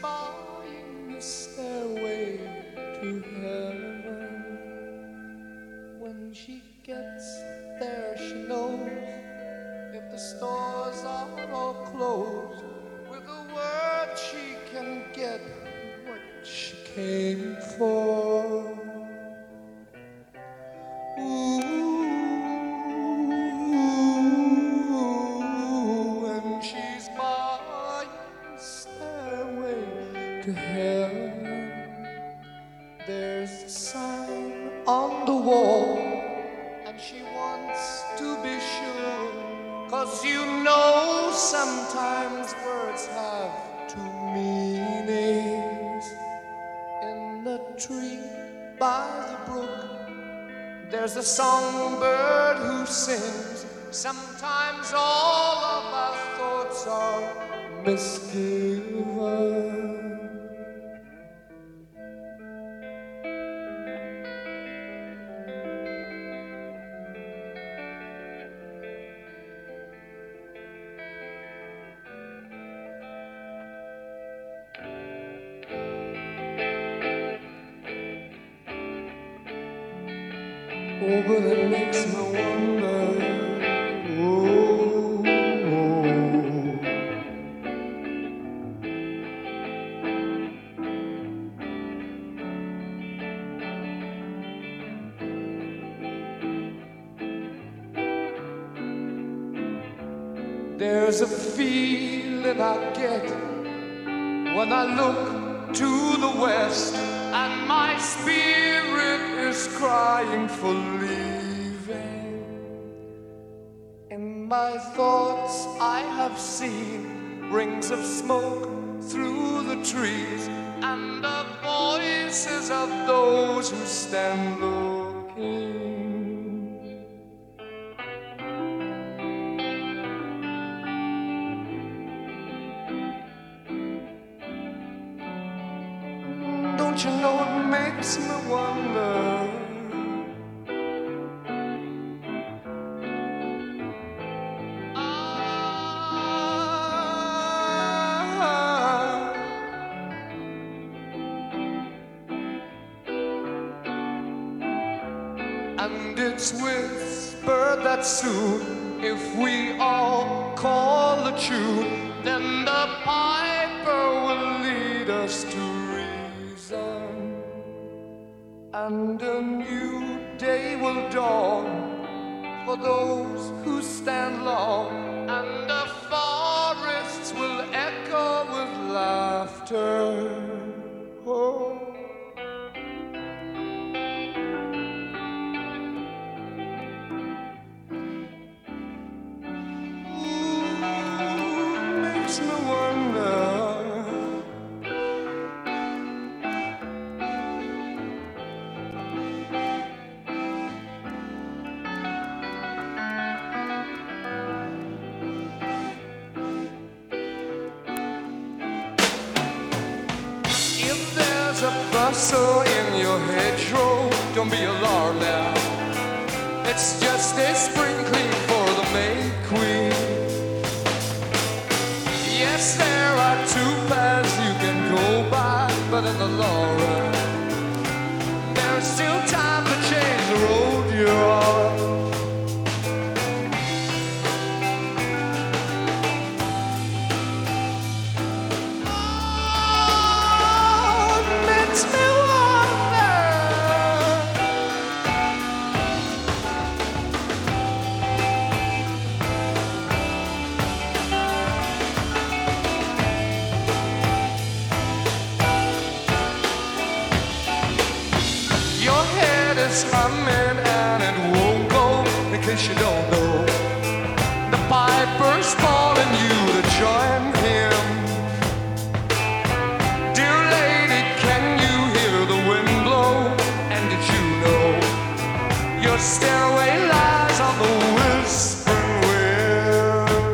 buying a stairway to heaven. When she gets there, she knows if the stores are all closed, with a word she can get what she came for. Ooh, and she's buying a stairway to heaven. There's a sign on the wall, and she wants to be sure, 'cause you know sometimes words have two meanings. In the tree by the brook, there's a songbird who sings. Sometimes all of our thoughts are misgiven. Oh, but it makes me wonder. Oh. There's a feeling I get when I look to the west, and my spirit is crying for leaving. In my thoughts I have seen rings of smoke through the trees, and the voices of those who stand looking. Don't you know it makes me wonder? And it's whispered that soon, if we all call a tune, then the piper will lead us to reason, and a new day will dawn for those who stand long, and the forests will echo with laughter. Oh. Makes me wonder. If there's a bustle in your hedgerow, don't be alarmed now. It's just a sprinkling for the May Queen. Yes, there are two paths you can go by, but in the long run, there's still time to change the road you're on. Oh, it makes me wonder. Your head is humming and it won't go, in case you don't know. The piper's calling you to join him. Dear lady, can you hear the wind blow? And did you know your stairway lies on the whispering wind?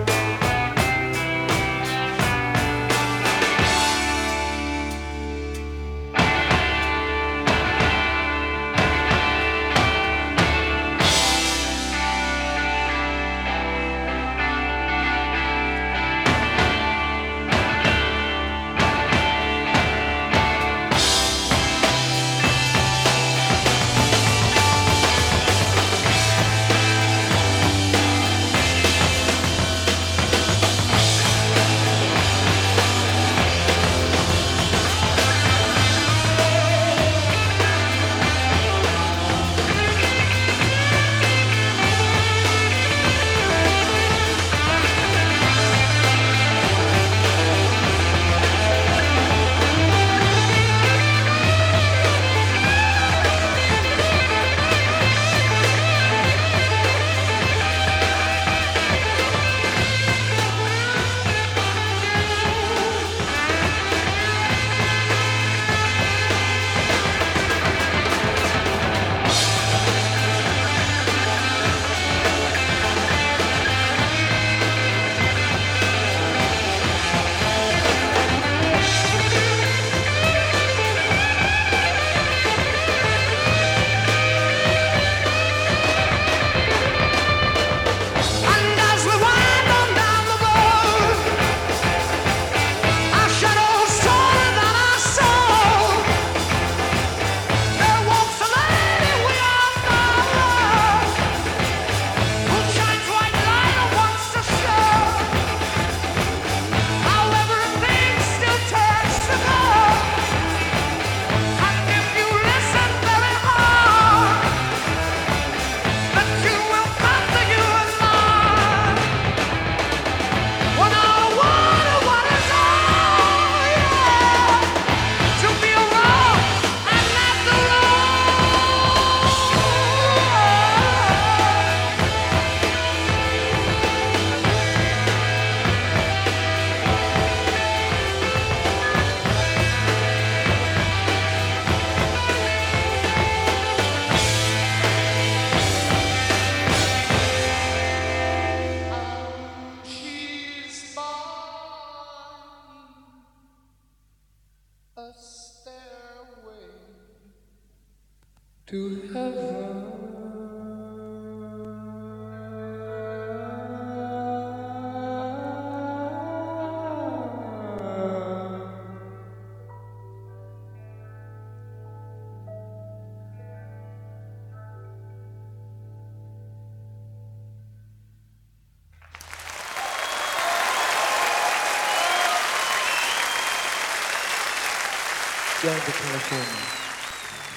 to heaven. Down to California.